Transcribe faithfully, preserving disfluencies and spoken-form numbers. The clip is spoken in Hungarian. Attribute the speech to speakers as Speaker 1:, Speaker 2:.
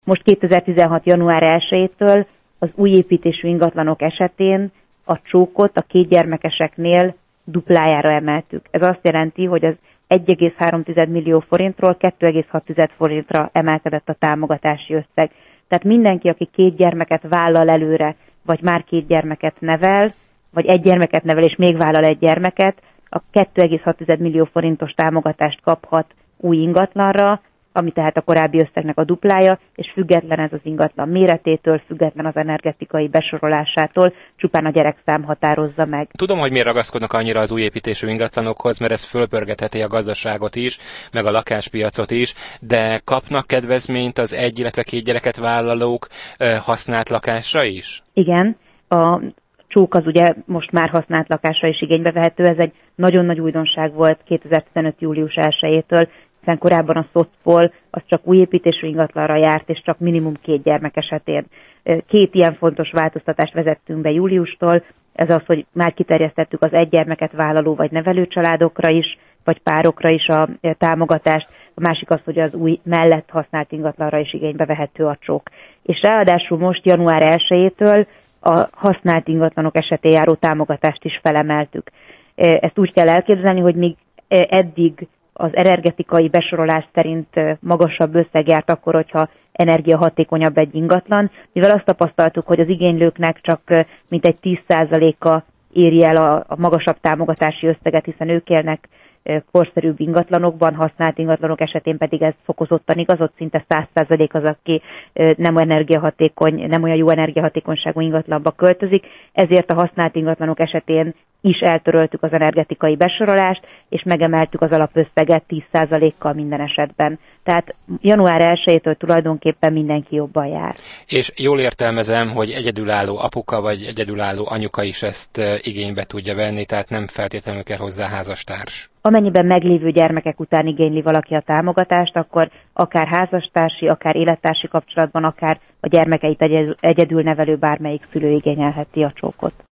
Speaker 1: Most kétezer-tizenhat. január elsejétől az új építésű ingatlanok esetén a csókot a kétgyermekeseknél duplájára emeltük. Ez azt jelenti, hogy az egy egész három millió forintról két egész hat forintra emelkedett a támogatási összeg. Tehát mindenki, aki két gyermeket vállal előre, vagy már két gyermeket nevel, vagy egy gyermeket nevel és még vállal egy gyermeket, a két egész hat millió forintos támogatást kaphat új ingatlanra, ami tehát a korábbi összegnek a duplája, és független ez az ingatlan méretétől, független az energetikai besorolásától, csupán a gyerekszám határozza meg.
Speaker 2: Tudom, hogy miért ragaszkodnak annyira az új építésű ingatlanokhoz, mert ez fölpörgetheti a gazdaságot is, meg a lakáspiacot is, de kapnak kedvezményt az egy, illetve két gyereket vállalók használt lakásra is?
Speaker 1: Igen, a csók az ugye most már használt lakásra is igénybe vehető, ez egy nagyon nagy újdonság volt kétezer-tizenöt. július elsejétől, hiszen korábban a szocpol az csak új építésű ingatlanra járt, és csak minimum két gyermek esetén. Két ilyen fontos változtatást vezettünk be júliustól, ez az, hogy már kiterjesztettük az egy gyermeket vállaló vagy nevelő családokra is, vagy párokra is a támogatást, a másik az, hogy az új mellett használt ingatlanra is igénybe vehető a csók. És ráadásul most január elsejétől a használt ingatlanok esetén járó támogatást is felemeltük. Ezt úgy kell elképzelni, hogy még eddig az energetikai besorolás szerint magasabb összeg járt akkor, hogyha energiahatékonyabb egy ingatlan, mivel azt tapasztaltuk, hogy az igénylőknek csak mintegy tíz százaléka éri el a, a magasabb támogatási összeget, hiszen ők élnek korszerűbb ingatlanokban, használt ingatlanok esetén pedig ez fokozottan igaz, ott szinte száz százalék az, aki nem energiahatékony, nem olyan jó energiahatékonyságú ingatlanba költözik, ezért a használt ingatlanok esetén is eltöröltük az energetikai besorolást, és megemeltük az alapösszeget tíz százalékkal minden esetben. Tehát január elsejétől tulajdonképpen mindenki jobban jár.
Speaker 2: És jól értelmezem, hogy egyedülálló apuka vagy egyedülálló anyuka is ezt igénybe tudja venni, tehát nem feltétlenül kell hozzá házastárs.
Speaker 1: Amennyiben meglévő gyermekek után igényli valaki a támogatást, akkor akár házastársi, akár élettársi kapcsolatban, akár a gyermekeit egyedül nevelő bármelyik szülő igényelheti a csókot.